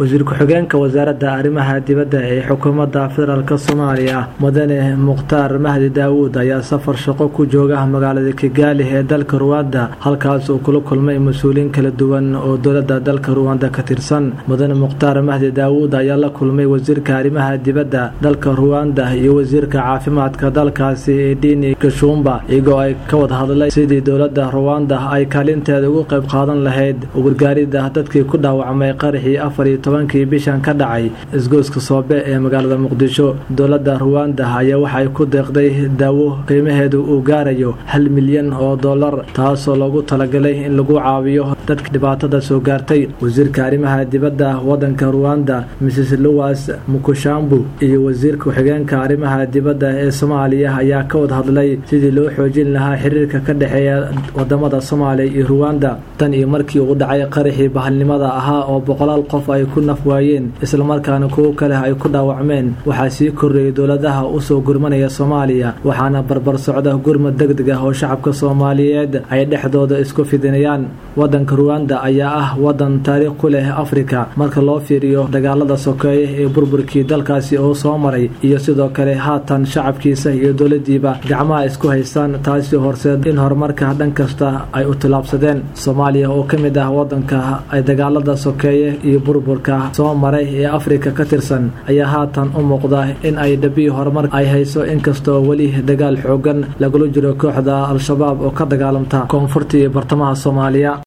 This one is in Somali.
wasiir ku-xigeenka wasaaradda arrimaha dibadda ee xukuumadda federaalka Soomaaliya Mudane Mukhtaar Mahdi Daawud ayaa safar shaqo ku jooga magaalada Kigali ee dalka Rwanda halkaas oo kula kulmay mas'uuliyiin kala duwan oo dowladda dalka Rwanda ka tirsan. Mudane Mukhtaar Mahdi Daawud ayaa la kulmay wasiirka arrimaha dibadda dalka Rwanda iyo wasiirka caafimaadka dalkaasi Dini Gashumba iyagoo ay ka wada hadlay sidii dowladda Rwanda ay kaalinteeda uga qayb qaadan lahayd gargaaridda dadkii ku dhaawacmay qarxii 14 bishan ka dhacay isgoyska Soobe ee magaalada Muqdisho. Dowladda Rwanda ayaa waxay ku deeqday daawo qiimaheedu uu gaarayo $1 milyan taasoo loogu talagalay in lagu caawiyo dadka dhibaatada soo gaartay. wasiirka arrimaha dibadda wadanka Rwanda Mrs. Louise Mukushambu iyo wasiirka ku-xigeenka arrimaha dibadda ee Soomaaliya ayaa ka wada hadlay sidii loo xoojin lahaa xiriirka ka dhaxeeya wadamada Soomaaliya iyo Rwanda tan iyo markii uu dhacay qarxii bahalnimada ahaa oo boqolaal qof ay ku naf waayeen isla markaana kuwo kale ay ku dhaawacmeen. waxaa sii kordhayay dowladaha u soo gurmanaya Soomaaliya waxaana barbar socda gurmad degdeg ah oo shacabka Soomaaliyeed ay dhexdooda isku fidinayaan. wadanka Rwanda ayaa ah wadan taariikh ku leh Afrika marka loo fiiriyo dagaalada sokeeye ee burburkii dalkaasi oo soo maray iyo sidoo kale haatan shacabkiisa iyo dowladiiba gacmaha isku haystaan taasi horseed in horumarka dhan kasta ay u tilaabsadeen. Soomaaliya oo ka mid ah wadanka ay dagaalada sokeeye iyo burburka soo maray ee Afrika ka tirsan ayaa haatan u muuqda in ay dhabi horumar ay hayso inkastoo wali dagaal xoogan lagula jiro kooxda Al-Shabaab oo ka dagaalamta koonfurta iyo bartamaha Soomaaliya.